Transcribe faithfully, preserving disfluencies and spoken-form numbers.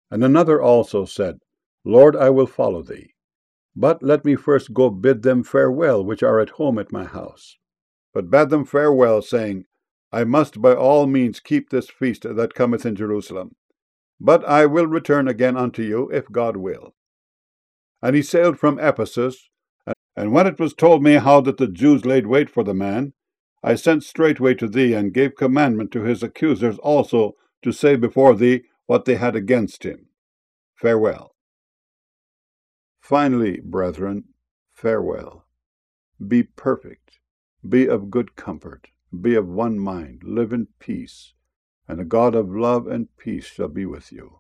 And another also said, Lord, I will follow thee. But let me first go bid them farewell, which are at home at my house. But bade them farewell, saying, I must by all means keep this feast that cometh in Jerusalem. But I will return again unto you, if God will. And he sailed from Ephesus. And when it was told me how that the Jews laid wait for the man, I sent straightway to thee, and gave commandment to his accusers also to say before thee what they had against him. Farewell. Finally, brethren, farewell. Be perfect, be of good comfort, be of one mind, live in peace, and the God of love and peace shall be with you.